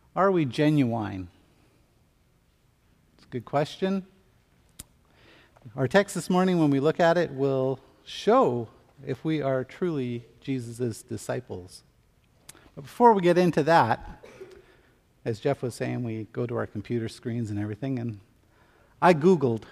Are we genuine? It's a good question. Our text this morning, when we look at it, will show if we are truly Jesus' disciples. But before we get into that, as Jeff was saying, we go to our computer screens and everything, and I Googled,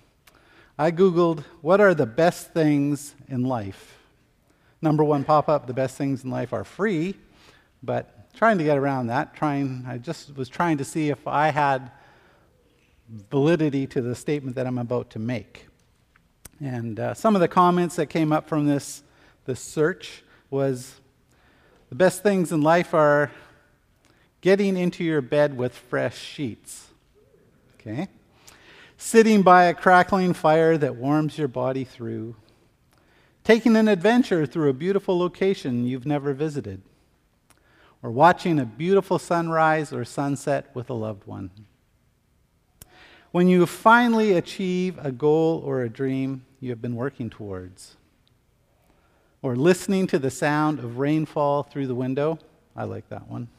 what are the best things in life? Number one pop-up, the best things in life are free, but trying to get around that, I just was trying to see if I had validity to the statement that I'm about to make. And some of the comments that came up from this search was, the best things in life are getting into your bed with fresh sheets. Okay? Sitting by a crackling fire that warms your body through. Taking an adventure through a beautiful location you've never visited. Or watching a beautiful sunrise or sunset with a loved one. When you finally achieve a goal or a dream you have been working towards. Or listening to the sound of rainfall through the window. I like that one.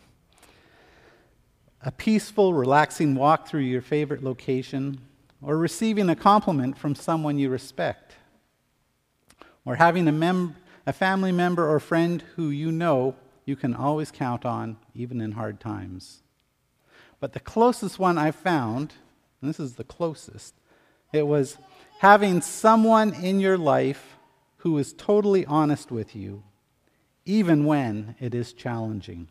A peaceful, relaxing walk through your favorite location. Or receiving a compliment from someone you respect. Or having a family member or friend who you know you can always count on, even in hard times. But the closest one I found, and this is the closest, it was having someone in your life who is totally honest with you, even when it is challenging.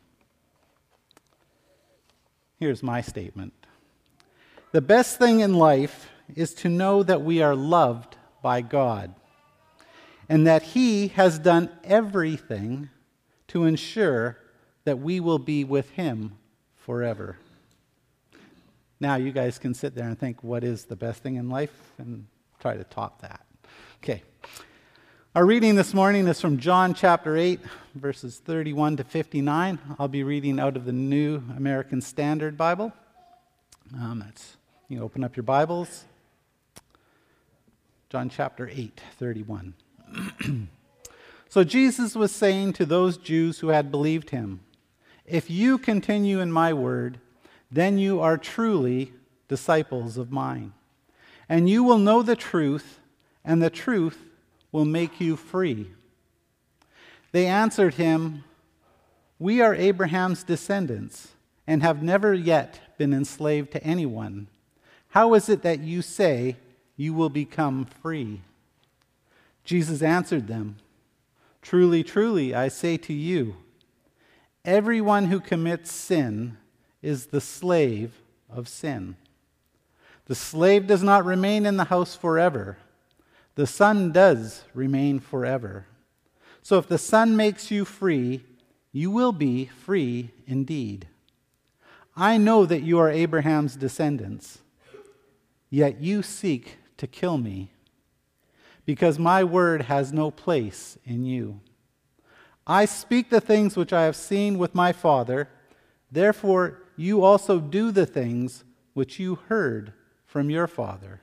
Here's my statement. The best thing in life is to know that we are loved by God, and that He has done everything to ensure that we will be with Him forever. Now you guys can sit there and think, what is the best thing in life? And try to top that. Okay. Our reading this morning is from John chapter 8, verses 31 to 59. I'll be reading out of the New American Standard Bible. You can open up your Bibles. John chapter 8, 31. So Jesus was saying to those Jews who had believed him, "If you continue in my word, then you are truly disciples of mine. And you will know the truth, and the truth will make you free." They answered him, "We are Abraham's descendants, and have never yet been enslaved to anyone. How is it that you say you will become free?" Jesus answered them, "Truly, truly, I say to you, everyone who commits sin is the slave of sin. The slave does not remain in the house forever. The Son does remain forever. So if the Son makes you free, you will be free indeed. I know that you are Abraham's descendants, yet you seek to kill me, because my word has no place in you. I speak the things which I have seen with my Father, therefore you also do the things which you heard from your father."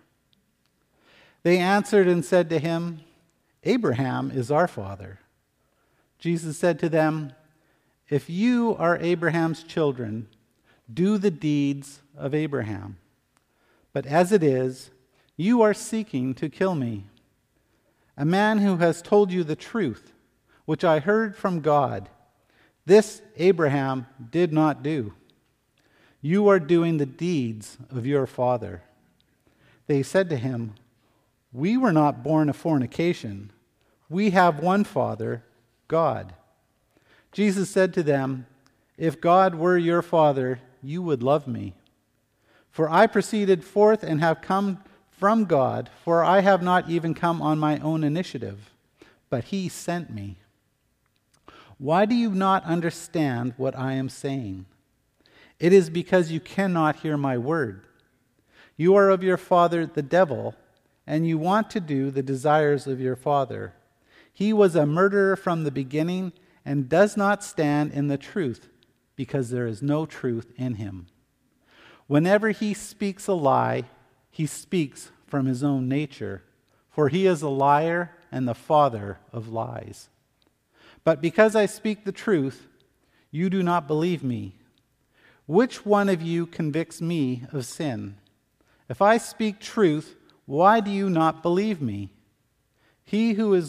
They answered and said to him, "Abraham is our father." Jesus said to them, "If you are Abraham's children, do the deeds of Abraham. But as it is, you are seeking to kill me, a man who has told you the truth, which I heard from God. This Abraham did not do. You are doing the deeds of your father." They said to him, "We were not born of fornication. We have one Father, God." Jesus said to them, "If God were your Father, you would love me. For I proceeded forth and have come from God, for I have not even come on my own initiative, but He sent me. Why do you not understand what I am saying? It is because you cannot hear my word. You are of your father the devil, and you want to do the desires of your father. He was a murderer from the beginning and does not stand in the truth, because there is no truth in him. Whenever he speaks a lie, he speaks from his own nature, for he is a liar and the father of lies. But because I speak the truth, you do not believe me. Which one of you convicts me of sin? If I speak truth, why do you not believe me? He who is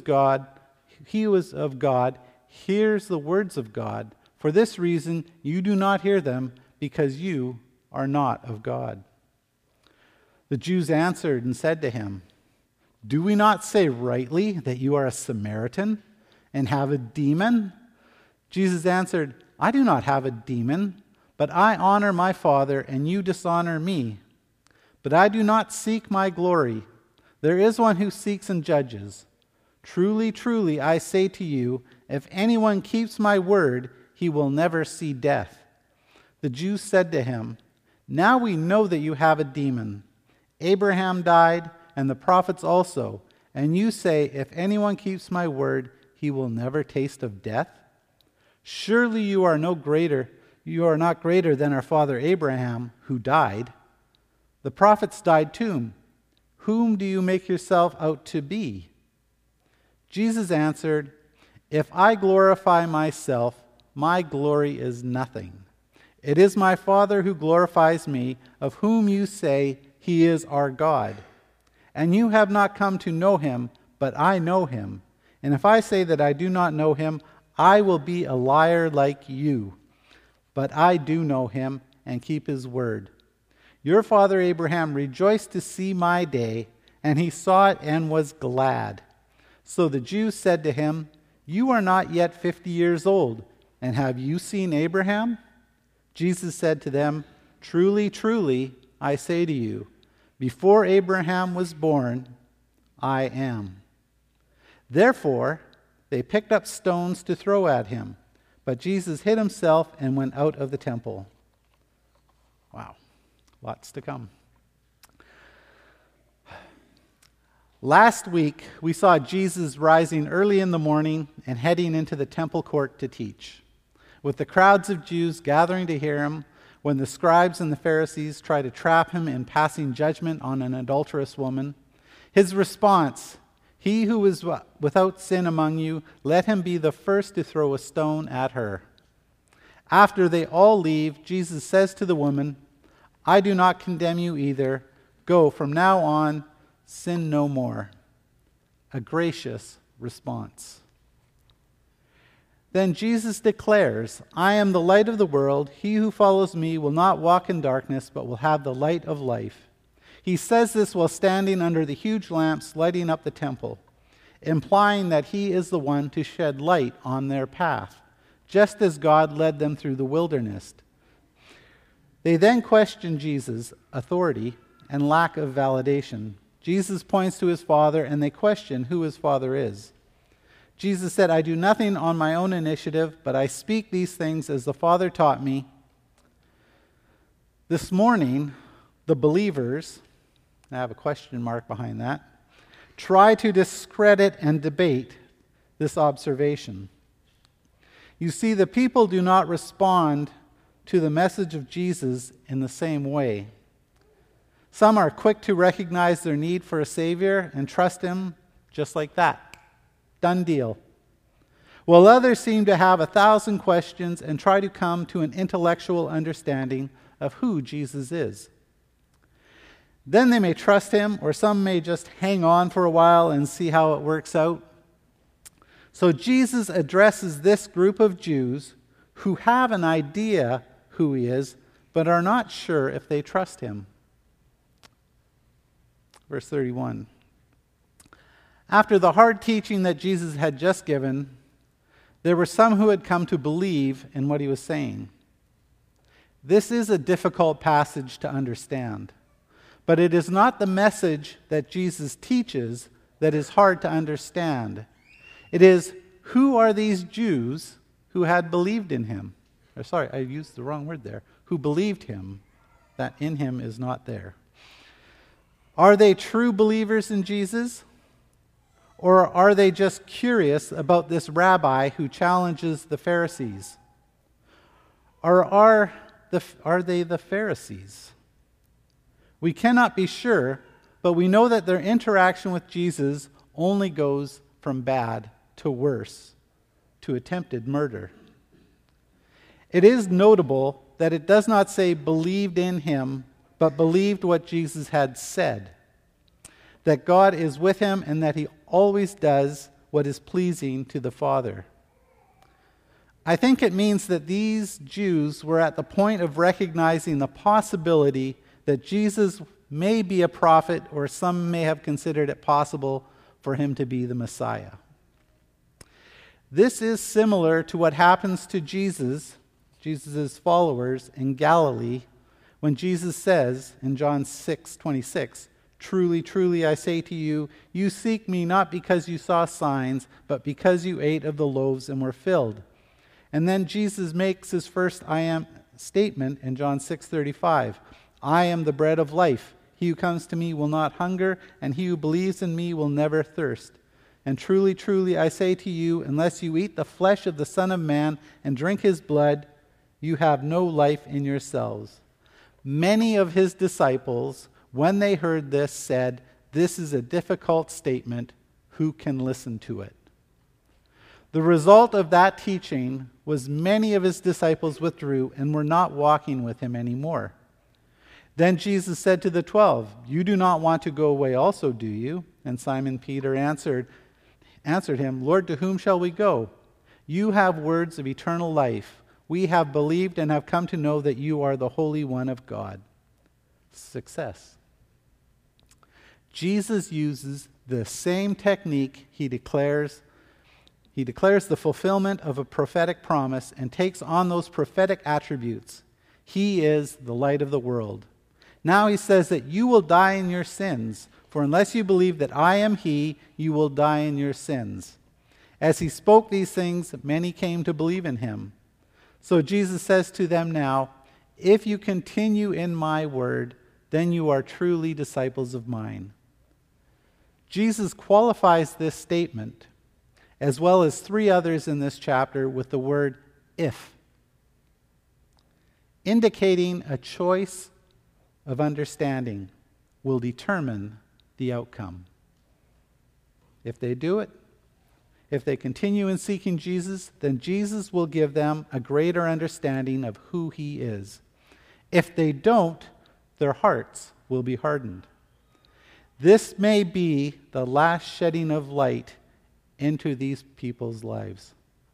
of God hears the words of God. For this reason you do not hear them, because you are not of God." The Jews answered and said to him, "Do we not say rightly that you are a Samaritan and have a demon?" Jesus answered, "I do not have a demon, but I honor my Father, and you dishonor me. But I do not seek my glory. There is one who seeks and judges. Truly, truly, I say to you, if anyone keeps my word, he will never see death." The Jews said to him, "Now we know that you have a demon. Abraham died, and the prophets also, and you say, if anyone keeps my word, he will never taste of death? Surely you are not greater than our father Abraham, who died. The prophets died too. Whom do you make yourself out to be?" Jesus answered, "If I glorify myself, my glory is nothing. It is my Father who glorifies me, of whom you say he is our God. And you have not come to know him, but I know him. And if I say that I do not know him, I will be a liar like you. But I do know him and keep his word. Your father Abraham rejoiced to see my day, and he saw it and was glad." So the Jews said to him, "You are not yet 50 years old, and have you seen Abraham?" Jesus said to them, "Truly, truly, I say to you, before Abraham was born, I am." Therefore, they picked up stones to throw at him, but Jesus hid himself and went out of the temple. Wow, lots to come. Last week, we saw Jesus rising early in the morning and heading into the temple court to teach, with the crowds of Jews gathering to hear him when the scribes and the Pharisees try to trap him in passing judgment on an adulterous woman. His response, "He who is without sin among you, let him be the first to throw a stone at her." After they all leave, Jesus says to the woman, "I do not condemn you either. Go, from now on, sin no more." A gracious response. Then Jesus declares, "I am the light of the world. He who follows me will not walk in darkness, but will have the light of life." He says this while standing under the huge lamps lighting up the temple, implying that he is the one to shed light on their path, just as God led them through the wilderness. They then question Jesus' authority and lack of validation. Jesus points to his Father, and they question who his Father is. Jesus said, "I do nothing on my own initiative, but I speak these things as the Father taught me." This morning, the believers, I have a question mark behind that, try to discredit and debate this observation. You see, the people do not respond to the message of Jesus in the same way. Some are quick to recognize their need for a Savior and trust him just like that. Done deal. While others seem to have 1,000 questions and try to come to an intellectual understanding of who Jesus is. Then they may trust him, or some may just hang on for a while and see how it works out. So Jesus addresses this group of Jews who have an idea who he is, but are not sure if they trust him. Verse 31. After the hard teaching that Jesus had just given, there were some who had come to believe in what he was saying. This is a difficult passage to understand, but it is not the message that Jesus teaches that is hard to understand. It is, who are these Jews who had believed in him? Sorry, I used the wrong word there. Who believed him, that in him is not there. Are they true believers in Jesus? Or are they just curious about this rabbi who challenges the Pharisees? Or are they the Pharisees? We cannot be sure, but we know that their interaction with Jesus only goes from bad to worse, to attempted murder. It is notable that it does not say believed in him, but believed what Jesus had said, that God is with him and that he always does what is pleasing to the Father. I think it means that these Jews were at the point of recognizing the possibility that Jesus may be a prophet, or some may have considered it possible for him to be the Messiah. This is similar to what happens to Jesus' followers in Galilee when Jesus says in John 6:26, "Truly, truly, I say to you, you seek me not because you saw signs, but because you ate of the loaves and were filled." And then Jesus makes his first I am statement in John 6:35, "I am the bread of life. He who comes to me will not hunger, and he who believes in me will never thirst. And truly, truly, I say to you, unless you eat the flesh of the Son of Man and drink his blood, you have no life in yourselves." Many of his disciples, when they heard this, said, "This is a difficult statement. Who can listen to it?" The result of that teaching was many of his disciples withdrew and were not walking with him anymore. Then Jesus said to the 12, "You do not want to go away also, do you?" And Simon Peter answered him, "Lord, to whom shall we go? You have words of eternal life. We have believed and have come to know that you are the Holy One of God." Success. Jesus uses the same technique. He declares the fulfillment of a prophetic promise and takes on those prophetic attributes. He is the light of the world. Now he says that you will die in your sins, for unless you believe that I am he, you will die in your sins. As he spoke these things, many came to believe in him. So Jesus says to them now, "If you continue in my word, then you are truly disciples of mine." Jesus qualifies this statement, as well as three others in this chapter, with the word "if," indicating a choice of understanding will determine the outcome. If they do it, if they continue in seeking Jesus, then Jesus will give them a greater understanding of who he is. If they don't, their hearts will be hardened. This may be the last shedding of light into these people's lives.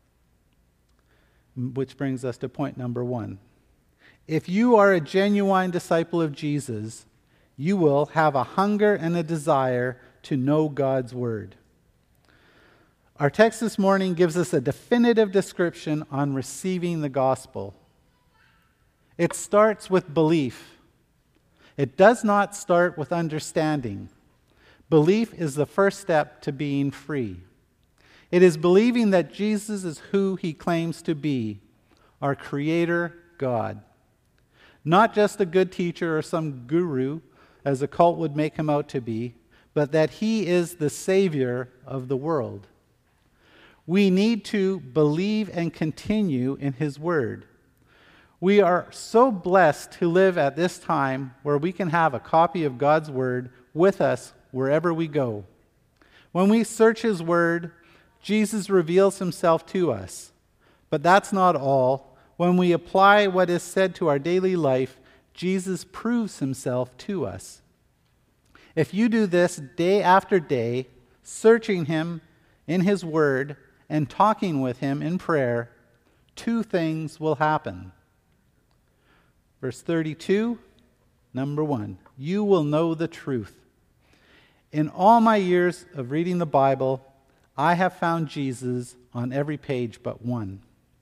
Which brings us to point number 1. If you are a genuine disciple of Jesus, you will have a hunger and a desire to know God's word. Our text this morning gives us a definitive description on receiving the gospel. It starts with belief. It does not start with understanding. Belief is the first step to being free. It is believing that Jesus is who he claims to be, our Creator God. Not just a good teacher or some guru, as a cult would make him out to be, but that he is the Savior of the world. We need to believe and continue in his word. We are so blessed to live at this time where we can have a copy of God's word with us wherever we go. When we search his word, Jesus reveals himself to us. But that's not all. When we apply what is said to our daily life, Jesus proves himself to us. If you do this day after day, searching him in his word and talking with him in prayer, two things will happen. Verse 32, number 1, you will know the truth. In all my years of reading the Bible, I have found Jesus on every page but one.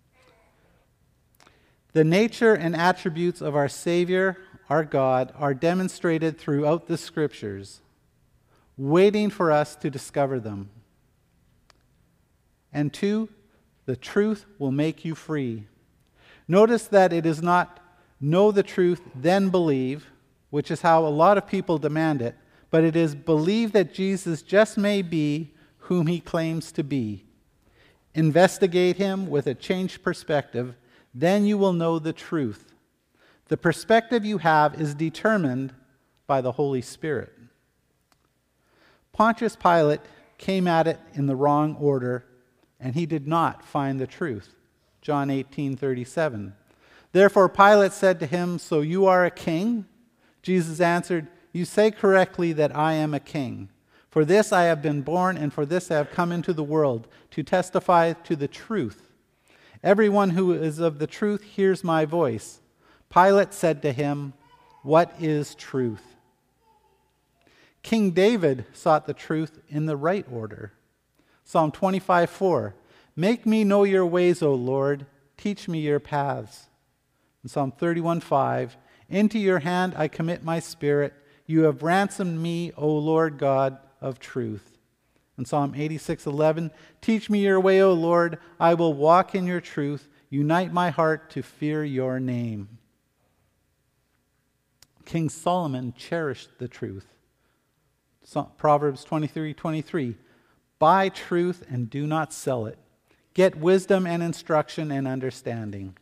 The nature and attributes of our Savior, our God, are demonstrated throughout the Scriptures, waiting for us to discover them. And 2, the truth will make you free. Notice that it is not know the truth, then believe, which is how a lot of people demand it, but it is believe that Jesus just may be whom he claims to be. Investigate him with a changed perspective, then you will know the truth. The perspective you have is determined by the Holy Spirit. Pontius Pilate came at it in the wrong order, and he did not find the truth. John 18:37. Therefore Pilate said to him, "So you are a king?" Jesus answered, "You say correctly that I am a king. For this I have been born, and for this I have come into the world, to testify to the truth. Everyone who is of the truth hears my voice." Pilate said to him, "What is truth?" King David sought the truth in the right order. Psalm 25:4, "Make me know your ways, O Lord. Teach me your paths." And Psalm 31:5, "Into your hand I commit my spirit. You have ransomed me, O Lord God of truth." And Psalm 86:11, "Teach me your way, O Lord. I will walk in your truth. Unite my heart to fear your name." King Solomon cherished the truth. Proverbs 23:23, "Buy truth and do not sell it. Get wisdom and instruction and understanding."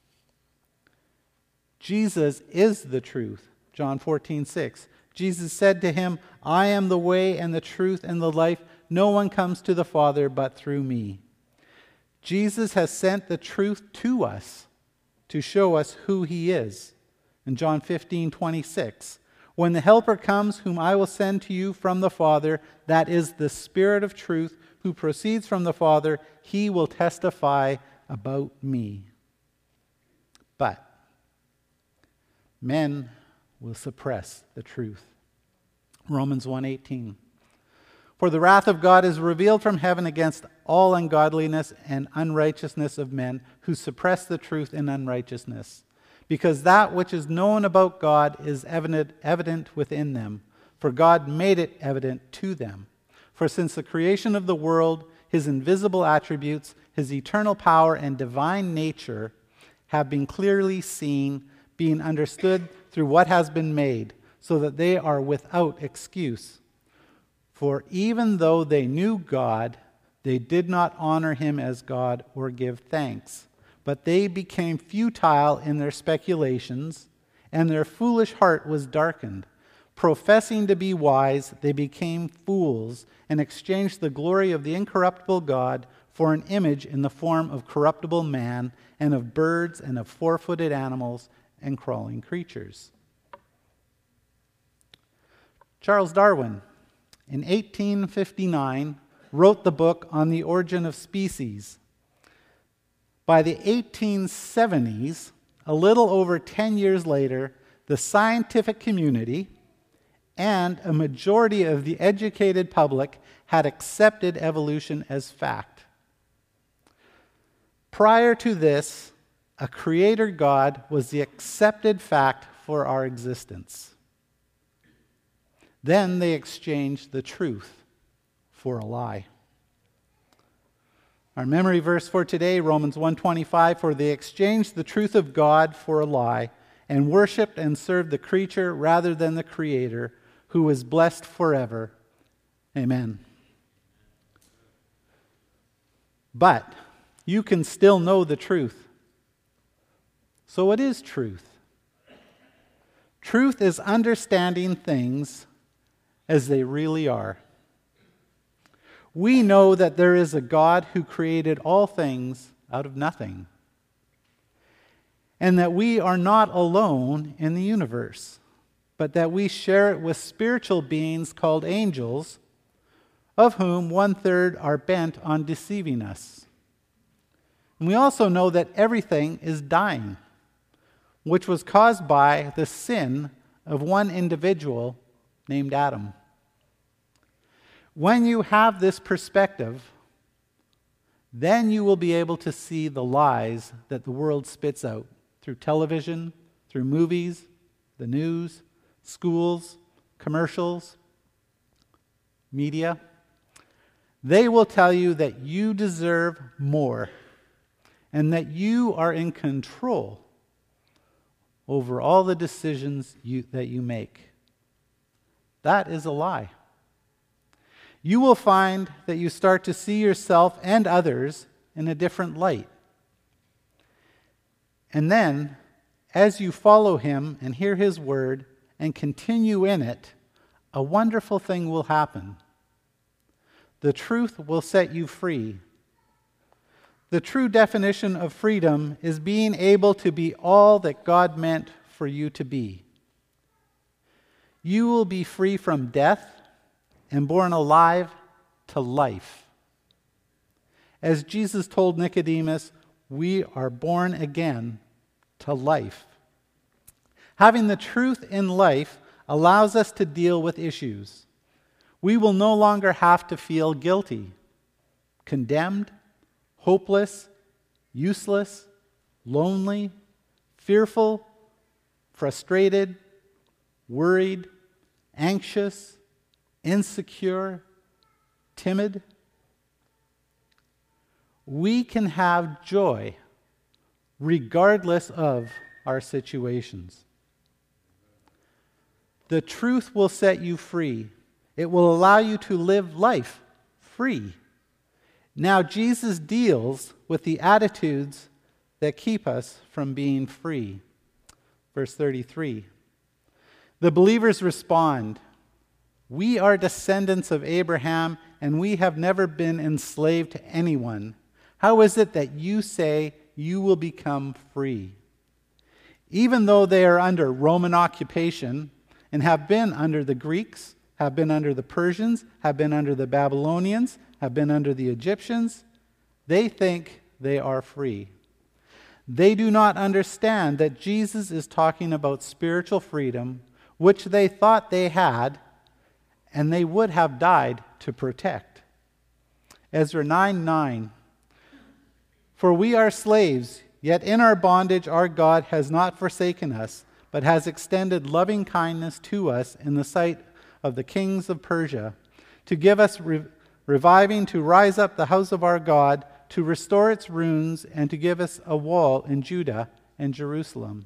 Jesus is the truth. John 14:6. Jesus said to him, "I am the way and the truth and the life. No one comes to the Father but through me." Jesus has sent the truth to us to show us who he is. In John 15:26, "When the Helper comes, whom I will send to you from the Father, that is the Spirit of truth, who proceeds from the Father, he will testify about me." But men will suppress the truth. Romans 1:18, "For the wrath of God is revealed from heaven against all ungodliness and unrighteousness of men who suppress the truth in unrighteousness. Because that which is known about God is evident within them, for God made it evident to them. For since the creation of the world, his invisible attributes, his eternal power and divine nature have been clearly seen, being understood through what has been made, so that they are without excuse. For even though they knew God, they did not honor him as God or give thanks. But they became futile in their speculations, and their foolish heart was darkened. Professing to be wise, they became fools and exchanged the glory of the incorruptible God for an image in the form of corruptible man and of birds and of four-footed animals and crawling creatures." Charles Darwin, in 1859, wrote the book On the Origin of Species. By the 1870s, a little over 10 years later, the scientific community and a majority of the educated public had accepted evolution as fact. Prior to this, a creator God was the accepted fact for our existence. Then they exchanged the truth for a lie. Our memory verse for today, Romans 1:25, "For they exchanged the truth of God for a lie, and worshipped and served the creature rather than the Creator, who is blessed forever. Amen." But you can still know the truth. So what is truth? Truth is understanding things as they really are. We know that there is a God who created all things out of nothing, and that we are not alone in the universe, but that we share it with spiritual beings called angels, of whom 1/3 are bent on deceiving us. And we also know that everything is dying, which was caused by the sin of one individual named Adam. When you have this perspective, then you will be able to see the lies that the world spits out through television, through movies, the news, schools, commercials, media. They will tell you that you deserve more and that you are in control over all the decisions that you make. That is a lie. You will find that you start to see yourself and others in a different light. And then, as you follow him and hear his word and continue in it, a wonderful thing will happen. The truth will set you free. The true definition of freedom is being able to be all that God meant for you to be. You will be free from death and born alive to life. As Jesus told Nicodemus, we are born again to life. Having the truth in life allows us to deal with issues. We will no longer have to feel guilty, condemned, hopeless, useless, lonely, fearful, frustrated, worried, anxious, insecure, timid. We can have joy regardless of our situations. The truth will set you free. It will allow you to live life free. Now, Jesus deals with the attitudes that keep us from being free. Verse 33. The believers respond, "We are descendants of Abraham, and we have never been enslaved to anyone. How is it that you say you will become free?" Even though they are under Roman occupation and have been under the Greeks, have been under the Persians, have been under the Babylonians, have been under the Egyptians, they think they are free. They do not understand that Jesus is talking about spiritual freedom, which they thought they had, and they would have died to protect. Ezra 9:9. For we are slaves, yet in our bondage our God has not forsaken us, but has extended loving kindness to us in the sight of the kings of Persia, to give us reviving to rise up the house of our God, to restore its ruins, and to give us a wall in Judah and Jerusalem.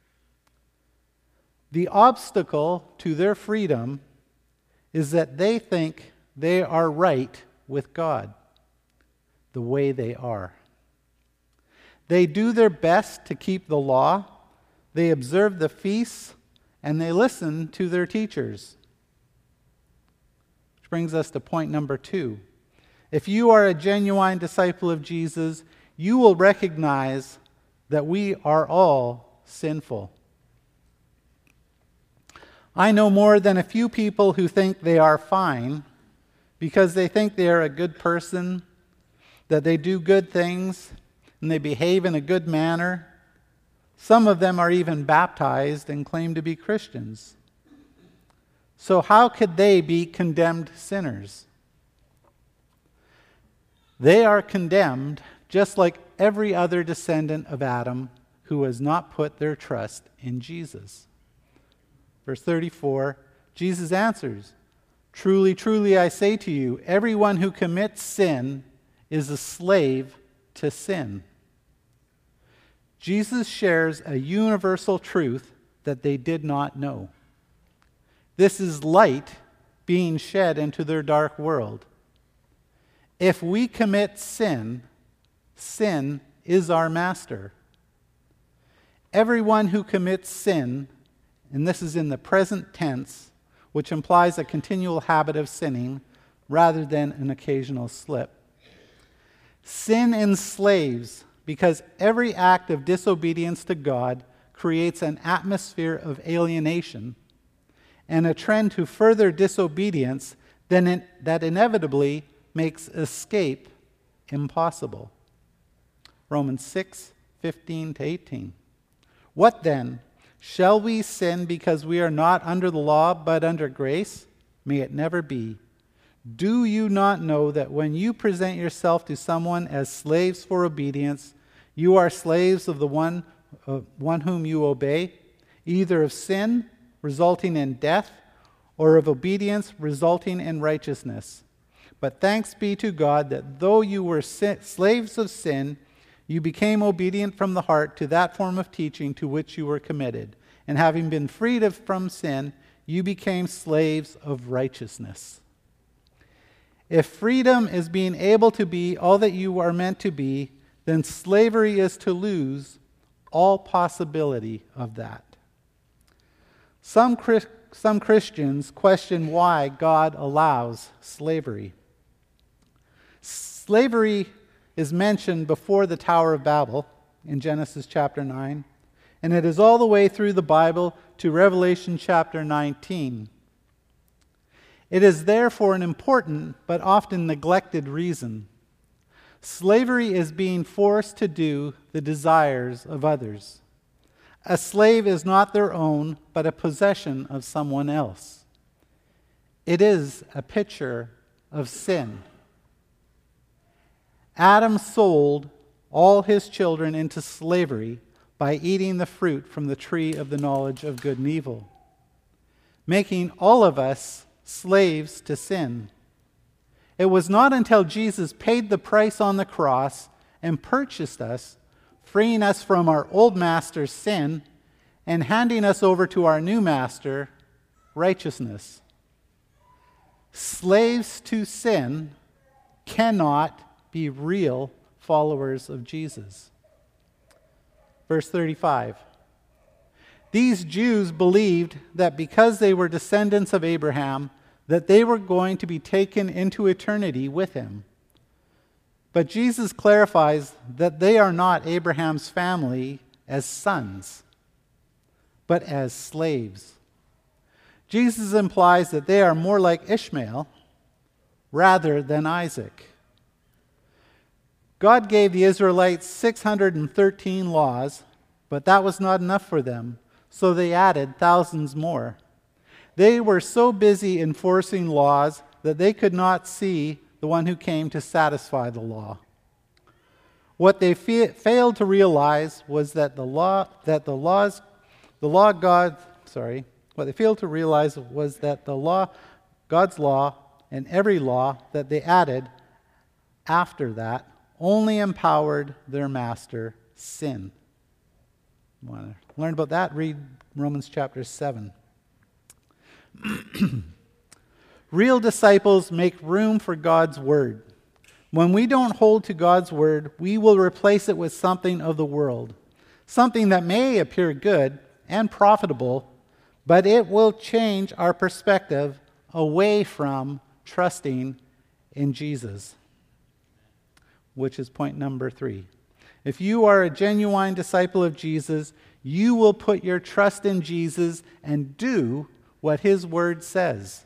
The obstacle to their freedom is that they think they are right with God the way they are. They do their best to keep the law, they observe the feasts, and they listen to their teachers. Which brings us to point number 2. If you are a genuine disciple of Jesus, you will recognize that we are all sinful. I know more than a few people who think they are fine because they think they are a good person, that they do good things, and they behave in a good manner. Some of them are even baptized and claim to be Christians. So how could they be condemned sinners? They are condemned just like every other descendant of Adam who has not put their trust in Jesus. Verse 34, Jesus answers, "Truly, truly, I say to you, everyone who commits sin is a slave to sin." Jesus shares a universal truth that they did not know. This is light being shed into their dark world. If we commit sin, sin is our master. Everyone who commits sin, and this is in the present tense, which implies a continual habit of sinning rather than an occasional slip. Sin enslaves because every act of disobedience to God creates an atmosphere of alienation and a trend to further disobedience that inevitably makes escape impossible. Romans 6:15-18. What then? Shall we sin because we are not under the law but under grace? May it never be. Do you not know that when you present yourself to someone as slaves for obedience, you are slaves of the one whom you obey, either of sin, resulting in death, or of obedience, resulting in righteousness? But thanks be to God that though you were slaves of sin, you became obedient from the heart to that form of teaching to which you were committed. And having been freed from sin, you became slaves of righteousness. If freedom is being able to be all that you are meant to be, then slavery is to lose all possibility of that. Some Christians question why God allows slavery. Slavery is mentioned before the Tower of Babel in Genesis chapter 9, and it is all the way through the Bible to Revelation chapter 19. It is therefore an important but often neglected reason. Slavery is being forced to do the desires of others. A slave is not their own, but a possession of someone else. It is a picture of sin. Adam sold all his children into slavery by eating the fruit from the tree of the knowledge of good and evil, making all of us slaves to sin. It was not until Jesus paid the price on the cross and purchased us, freeing us from our old master's sin and handing us over to our new master, righteousness. Slaves to sin cannot be real followers of Jesus. Verse 35. These Jews believed that because they were descendants of Abraham, that they were going to be taken into eternity with him. But Jesus clarifies that they are not Abraham's family as sons, but as slaves. Jesus implies that they are more like Ishmael rather than Isaac. God gave the Israelites 613 laws, but that was not enough for them, so they added thousands more. They were so busy enforcing laws that they could not see the one who came to satisfy the law. What they failed to realize was that God's law and every law that they added after that only empowered their master, sin. Want to learn about that? Read Romans chapter 7. Real disciples make room for God's word. When we don't hold to God's word, we will replace it with something of the world, something that may appear good and profitable, but it will change our perspective away from trusting in Jesus, which is point number 3. If you are a genuine disciple of Jesus, you will put your trust in Jesus and do what his word says.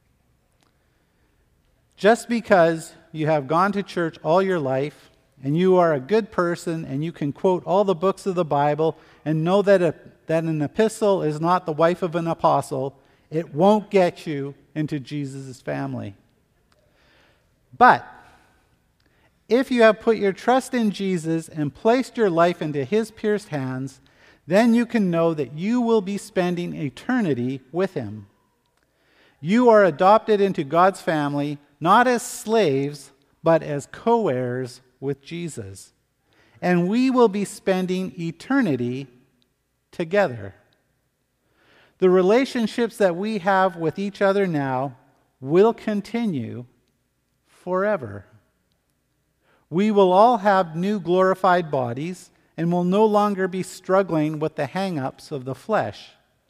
Just because you have gone to church all your life and you are a good person and you can quote all the books of the Bible and know that an epistle is not the wife of an apostle, it won't get you into Jesus' family. But if you have put your trust in Jesus and placed your life into his pierced hands, then you can know that you will be spending eternity with him. You are adopted into God's family, not as slaves, but as co-heirs with Jesus. And we will be spending eternity together. The relationships that we have with each other now will continue forever. We will all have new glorified bodies and will no longer be struggling with the hang-ups of the flesh.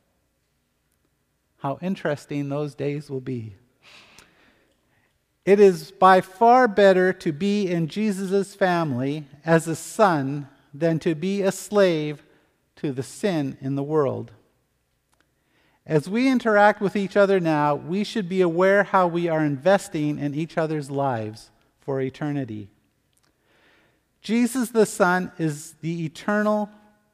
How interesting those days will be. It is by far better to be in Jesus' family as a son than to be a slave to the sin in the world. As we interact with each other now, we should be aware how we are investing in each other's lives for eternity. Jesus the Son is the eternal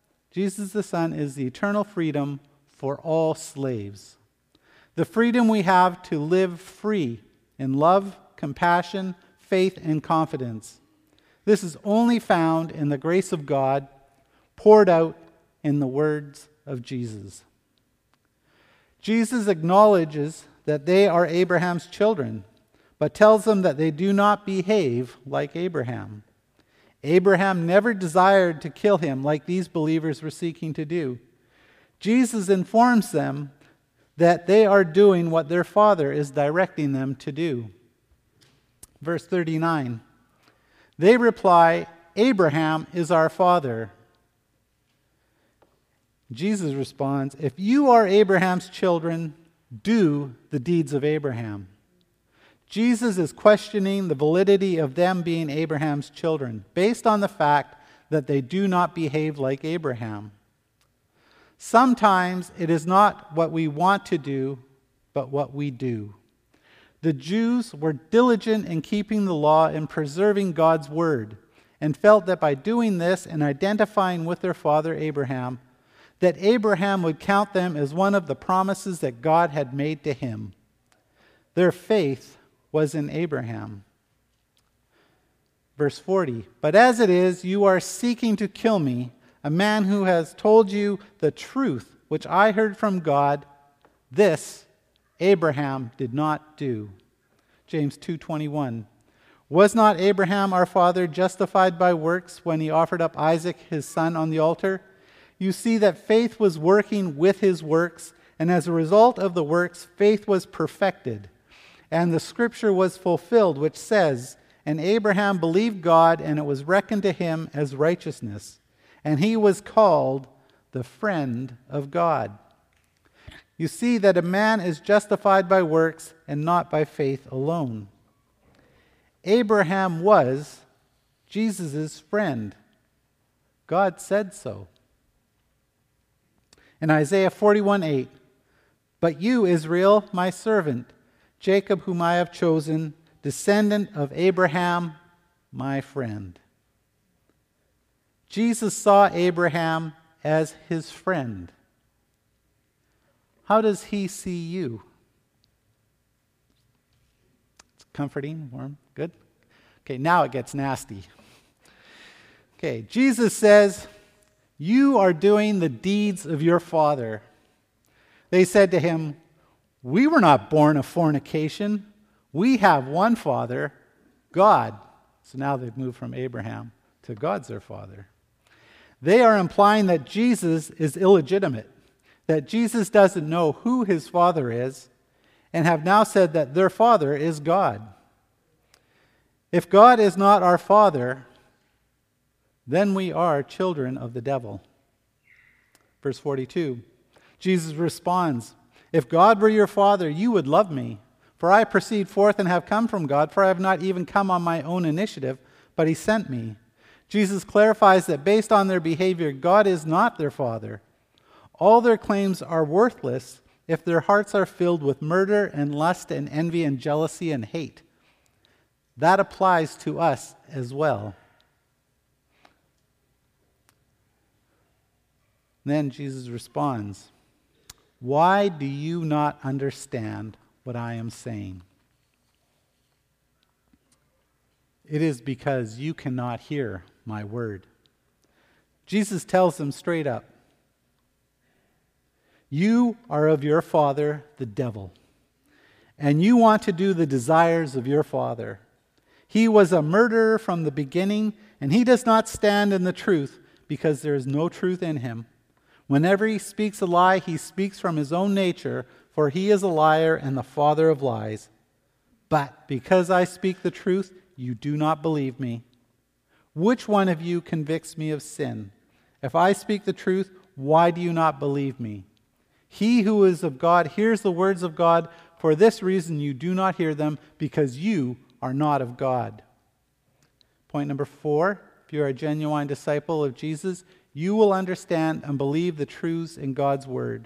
freedom for all slaves. The freedom we have to live free in love, compassion, faith, and confidence. This is only found in the grace of God poured out in the words of Jesus. Jesus acknowledges that they are Abraham's children, but tells them that they do not behave like Abraham. Abraham never desired to kill him like these believers were seeking to do. Jesus informs them that they are doing what their Father is directing them to do. Verse 39, they reply, "Abraham is our father." Jesus responds, "If you are Abraham's children, do the deeds of Abraham." Jesus is questioning the validity of them being Abraham's children, based on the fact that they do not behave like Abraham. Sometimes it is not what we want to do, but what we do. The Jews were diligent in keeping the law and preserving God's word, and felt that by doing this and identifying with their father Abraham, that Abraham would count them as one of the promises that God had made to him. Their faith was in Abraham. Verse 40, "But as it is, you are seeking to kill me, a man who has told you the truth, which I heard from God. This Abraham did not do." James 2:21, "Was not Abraham our father justified by works when he offered up Isaac his son on the altar? You see that faith was working with his works, and as a result of the works, faith was perfected. And the scripture was fulfilled, which says, 'And Abraham believed God, and it was reckoned to him as righteousness. And he was called the friend of God.' You see that a man is justified by works and not by faith alone." Abraham was Jesus' friend. God said so. In Isaiah 41:8, "But you, Israel, my servant, Jacob, whom I have chosen, descendant of Abraham, my friend." Jesus saw Abraham as his friend. How does he see you? It's comforting, warm, good? Okay, now it gets nasty. Okay, Jesus says, "You are doing the deeds of your father." They said to him, "We were not born of fornication. We have one father, God." So now they've moved from Abraham to God's their father. They are implying that Jesus is illegitimate, that Jesus doesn't know who his father is, and have now said that their father is God. If God is not our father, then we are children of the devil. Verse 42, Jesus responds, "If God were your father, you would love me, for I proceed forth and have come from God, for I have not even come on my own initiative, but he sent me." Jesus clarifies that based on their behavior, God is not their father. All their claims are worthless if their hearts are filled with murder and lust and envy and jealousy and hate. That applies to us as well. Then Jesus responds, "Why do you not understand what I am saying? It is because you cannot hear my word." Jesus tells them straight up, "You are of your father, the devil, and you want to do the desires of your father. He was a murderer from the beginning, and he does not stand in the truth because there is no truth in him. Whenever he speaks a lie, he speaks from his own nature, for he is a liar and the father of lies. But because I speak the truth, you do not believe me. Which one of you convicts me of sin? If I speak the truth, why do you not believe me? He who is of God hears the words of God. For this reason you do not hear them, because you are not of God." Point number 4, if you are a genuine disciple of Jesus, you will understand and believe the truths in God's word.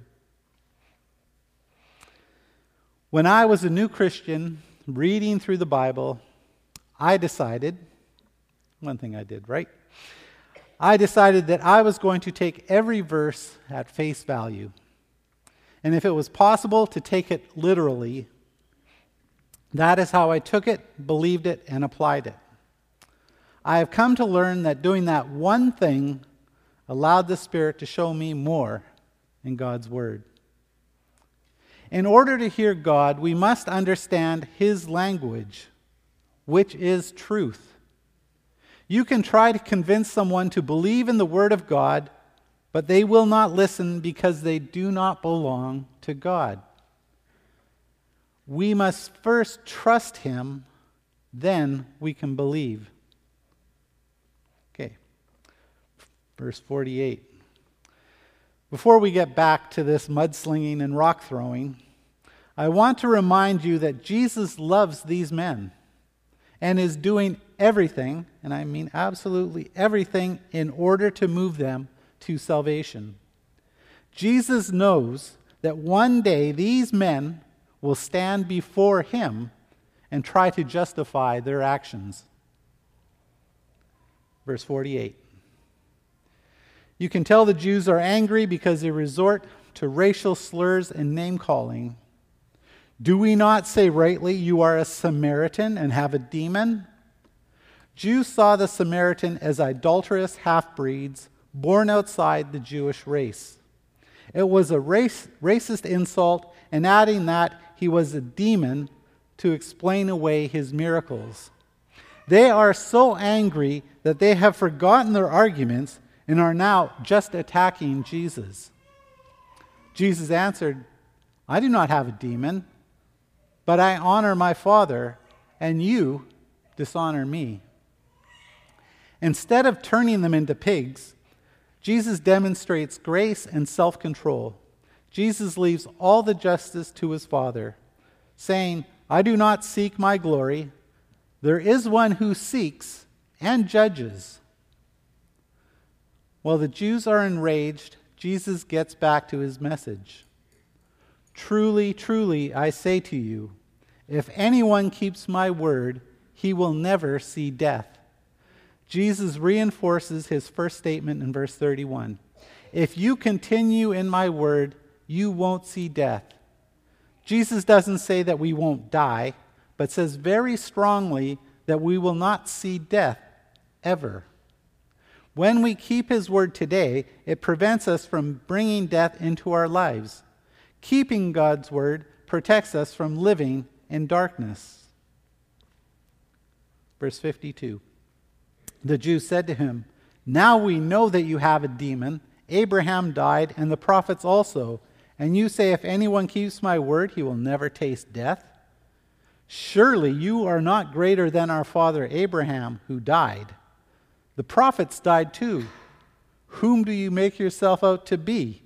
When I was a new Christian reading through the Bible, I decided, one thing I did, right? I decided that I was going to take every verse at face value. And if it was possible to take it literally, that is how I took it, believed it, and applied it. I have come to learn that doing that one thing allowed the Spirit to show me more in God's Word. In order to hear God, we must understand His language, which is truth. You can try to convince someone to believe in the Word of God, but they will not listen because they do not belong to God. We must first trust Him, then we can believe. Okay, verse 48. Before we get back to this mudslinging and rock throwing, I want to remind you that Jesus loves these men and is doing everything, and I mean absolutely everything, in order to move them to salvation. Jesus knows that one day these men will stand before him and try to justify their actions. Verse 48. You can tell the Jews are angry because they resort to racial slurs and name-calling. Do we not say rightly, you are a Samaritan and have a demon? Jews saw the Samaritan as idolatrous half-breeds born outside the Jewish race. It was a racist insult, and adding that he was a demon to explain away his miracles. They are so angry that they have forgotten their arguments and are now just attacking Jesus. Jesus answered, I do not have a demon, but I honor my Father, and you dishonor me. Instead of turning them into pigs, Jesus demonstrates grace and self-control. Jesus leaves all the justice to his Father, saying, I do not seek my glory. There is one who seeks and judges. While the Jews are enraged, Jesus gets back to his message. Truly, truly, I say to you, if anyone keeps my word, he will never see death. Jesus reinforces his first statement in verse 31. If you continue in my word, you won't see death. Jesus doesn't say that we won't die, but says very strongly that we will not see death ever. When we keep his word today, it prevents us from bringing death into our lives. Keeping God's word protects us from living in darkness. Verse 52. The Jews said to him, now we know that you have a demon. Abraham died, and the prophets also. And you say, if anyone keeps my word, he will never taste death. Surely you are not greater than our father Abraham, who died. The prophets died too. Whom do you make yourself out to be?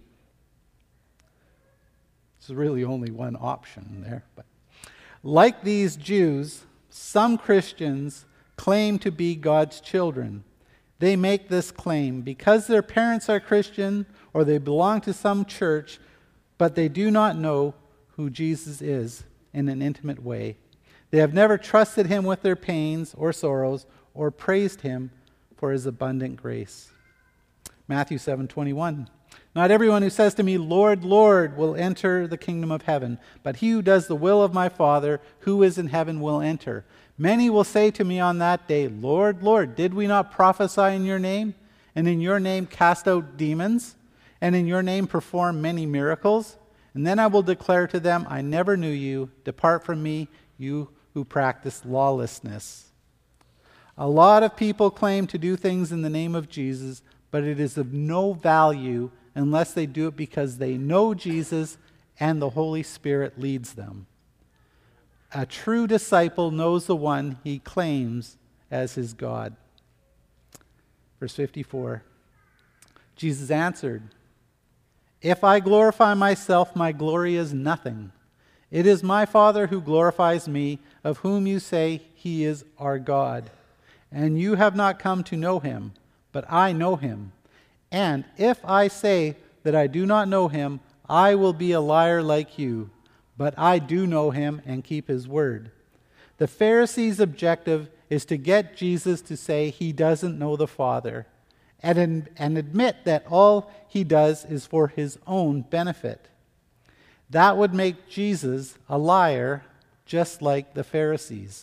There's really only one option there. But like these Jews, some Christians claim to be God's children. They make this claim because their parents are Christian or they belong to some church, but they do not know who Jesus is in an intimate way. They have never trusted him with their pains or sorrows or praised him for his abundant grace. Matthew 7:21. Not everyone who says to me, Lord, Lord, will enter the kingdom of heaven, but he who does the will of my Father who is in heaven will enter. Many will say to me on that day, Lord, Lord, did we not prophesy in your name, and in your name cast out demons, and in your name perform many miracles? And then I will declare to them, I never knew you. Depart from me, you who practice lawlessness. A lot of people claim to do things in the name of Jesus, but it is of no value unless they do it because they know Jesus and the Holy Spirit leads them. A true disciple knows the one he claims as his God. Verse 54. Jesus answered, if I glorify myself, my glory is nothing. It is my Father who glorifies me, of whom you say he is our God. And you have not come to know him, but I know him. And if I say that I do not know him, I will be a liar like you. But I do know him and keep his word. The Pharisees' objective is to get Jesus to say he doesn't know the Father and admit that all he does is for his own benefit. That would make Jesus a liar just like the Pharisees.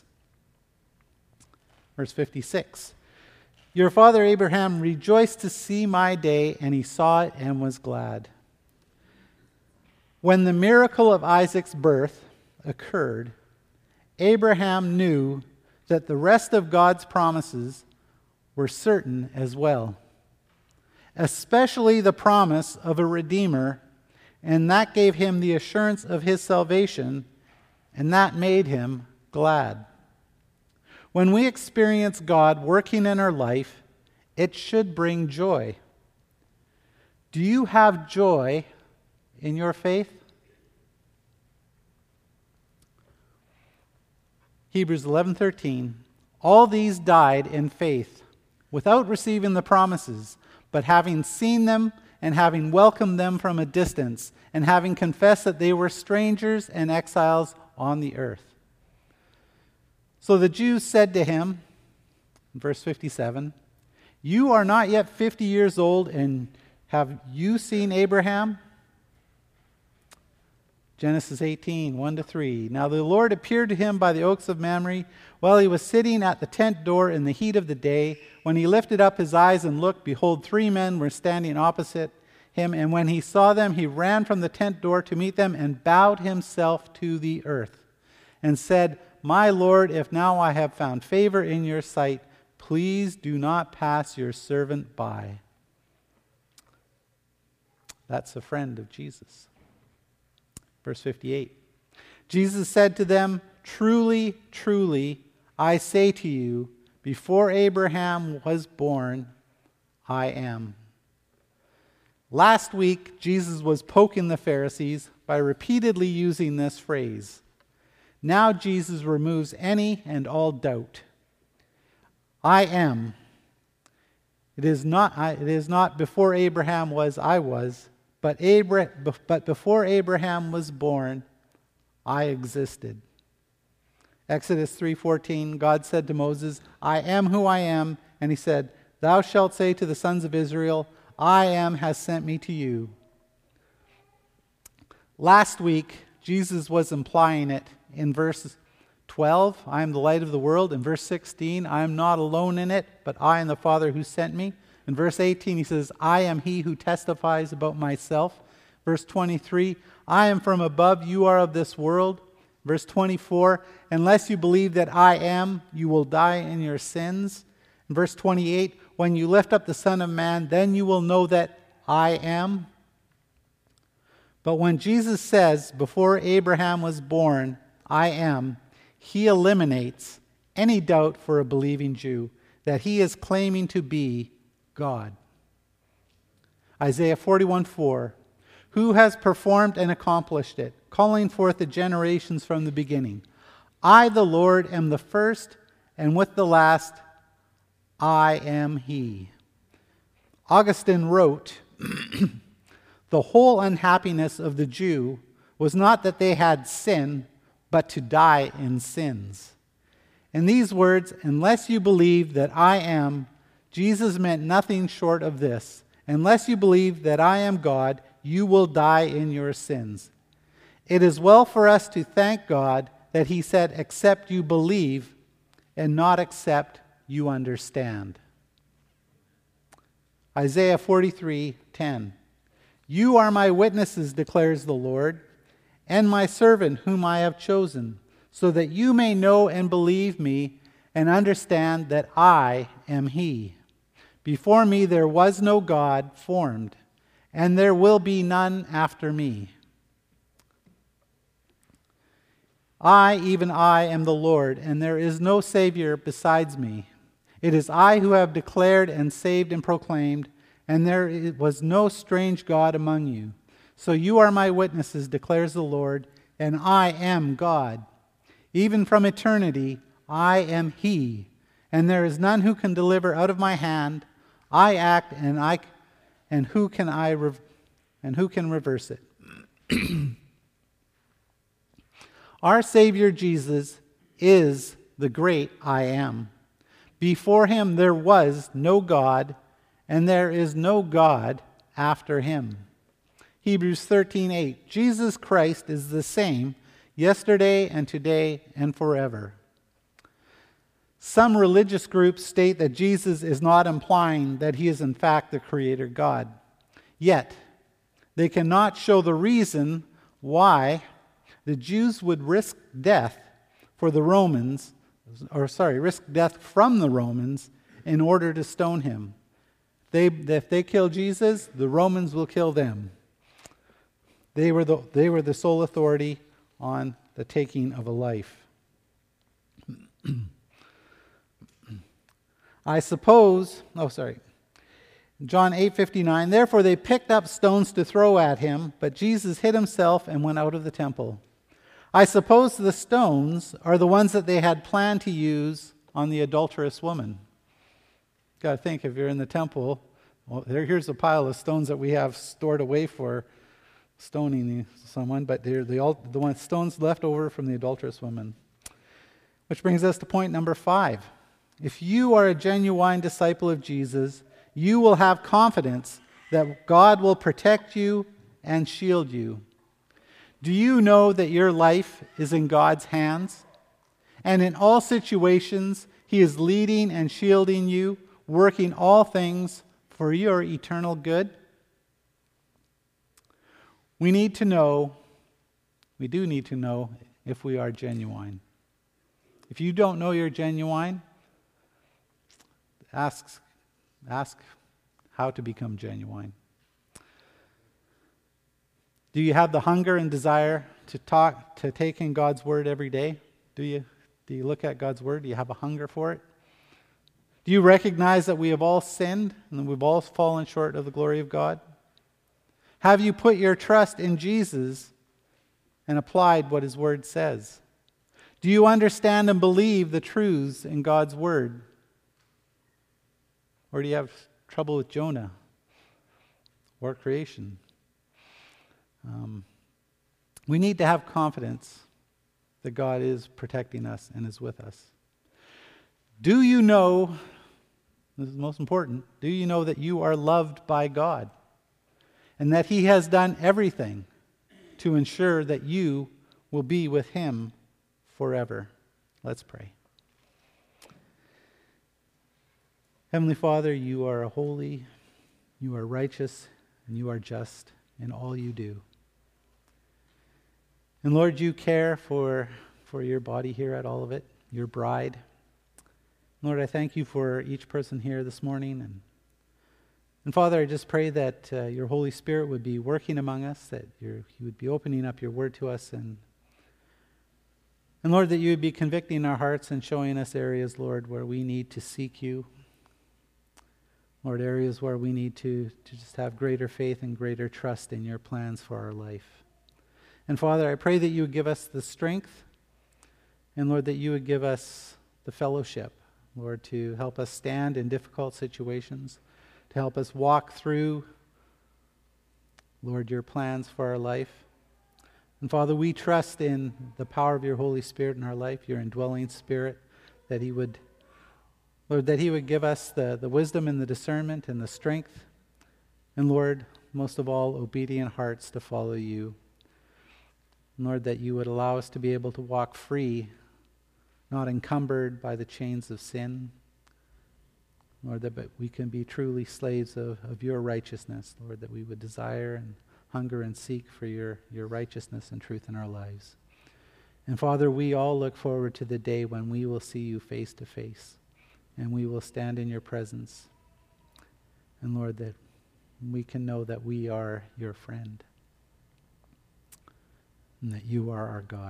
Verse 56. Your father Abraham rejoiced to see my day, and he saw it and was glad. When the miracle of Isaac's birth occurred, Abraham knew that the rest of God's promises were certain as well, especially the promise of a Redeemer, and that gave him the assurance of his salvation, and that made him glad. When we experience God working in our life, it should bring joy. Do you have joy in your faith? Hebrews 11:13, all these died in faith, without receiving the promises, but having seen them and having welcomed them from a distance, and having confessed that they were strangers and exiles on the earth. So the Jews said to him, verse 57, you are not yet 50 years old, and have you seen Abraham? Genesis 18, 1-3. Now the Lord appeared to him by the oaks of Mamre while he was sitting at the tent door in the heat of the day. When he lifted up his eyes and looked, behold, 3 men were standing opposite him. And when he saw them, he ran from the tent door to meet them and bowed himself to the earth and said, my Lord, if now I have found favor in your sight, please do not pass your servant by. That's a friend of Jesus. Verse 58. Jesus said to them, truly, truly, I say to you, before Abraham was born, I am. Last week, Jesus was poking the Pharisees by repeatedly using this phrase. Now Jesus removes any and all doubt. I am. It is not before Abraham was, I was. But before Abraham was born, I existed. Exodus 3:14, God said to Moses, I am who I am. And he said, thou shalt say to the sons of Israel, I am has sent me to you. Last week, Jesus was implying it in verse 12, I am the light of the world. In verse 16, I am not alone in it, but I and the Father who sent me. In verse 18, he says, I am he who testifies about myself. Verse 23, I am from above, you are of this world. Verse 24, unless you believe that I am, you will die in your sins. In verse 28, when you lift up the Son of Man, then you will know that I am. But when Jesus says, before Abraham was born, I am, he eliminates any doubt for a believing Jew that he is claiming to be God. Isaiah 41:4, who has performed and accomplished it, calling forth the generations from the beginning. I, the Lord, am the first, and with the last, I am he. Augustine wrote, the whole unhappiness of the Jew was not that they had sin, but to die in sins. In these words, unless you believe that I am, Jesus meant nothing short of this. Unless you believe that I am God, you will die in your sins. It is well for us to thank God that he said, except you believe, and not except you understand. Isaiah 43:10. You are my witnesses, declares the Lord, and my servant whom I have chosen, so that you may know and believe me and understand that I am he. Before me there was no God formed, and there will be none after me. I, even I, am the Lord, and there is no Savior besides me. It is I who have declared and saved and proclaimed, and there was no strange God among you. So you are my witnesses, declares the Lord, and I am God. Even from eternity, I am he, and there is none who can deliver out of my hand. I act, and who can reverse it? Our Savior Jesus is the great I am. Before him there was no God, and there is no God after him. Hebrews 13:8. Jesus Christ is the same yesterday and today and forever. Some religious groups state that Jesus is not implying that he is in fact the Creator God. Yet, they cannot show the reason why the Jews would risk death from the Romans in order to stone him. If they kill Jesus, the Romans will kill them. They were the sole authority on the taking of a life. John 8:59, therefore they picked up stones to throw at him, but Jesus hid himself and went out of the temple. I suppose the stones are the ones that they had planned to use on the adulterous woman. Got to think, if you're in the temple, well, here's a pile of stones that we have stored away for stoning someone, but they're the stones left over from the adulterous woman. Which brings us to point number 5. If you are a genuine disciple of Jesus, you will have confidence that God will protect you and shield you. Do you know that your life is in God's hands? And in all situations, He is leading and shielding you, working all things for your eternal good? We do need to know if we are genuine. If you don't know you're genuine, ask how to become genuine. Do you have the hunger and desire to take in God's word every day? Do you look at God's word? Do you have a hunger for it? Do you recognize that we have all sinned and that we've all fallen short of the glory of God? Have you put your trust in Jesus and applied what His word says? Do you understand and believe the truths in God's word? Or do you have trouble with Jonah or creation? We need to have confidence that God is protecting us and is with us. Do you know, this is most important, do you know that you are loved by God and that He has done everything to ensure that you will be with Him forever? Let's pray. Heavenly Father, you are holy, you are righteous, and you are just in all you do. And Lord, you care for your body here at all of it, your bride. Lord, I thank you for each person here this morning. And Father, I just pray that your Holy Spirit would be working among us, that you would be opening up your word to us. And Lord, that you would be convicting our hearts and showing us areas, Lord, where we need to seek you. Lord, areas where we need to just have greater faith and greater trust in your plans for our life. And Father, I pray that you would give us the strength, and Lord, that you would give us the fellowship, Lord, to help us stand in difficult situations, to help us walk through, Lord, your plans for our life. And Father, we trust in the power of your Holy Spirit in our life, your indwelling Spirit, that He would, Lord, that He would give us the wisdom and the discernment and the strength, and Lord, most of all, obedient hearts to follow you. Lord, that you would allow us to be able to walk free, not encumbered by the chains of sin. Lord, that we can be truly slaves of your righteousness. Lord, that we would desire and hunger and seek for your righteousness and truth in our lives. And Father, we all look forward to the day when we will see you face to face and we will stand in your presence. And Lord, that we can know that we are your friend and that you are our God.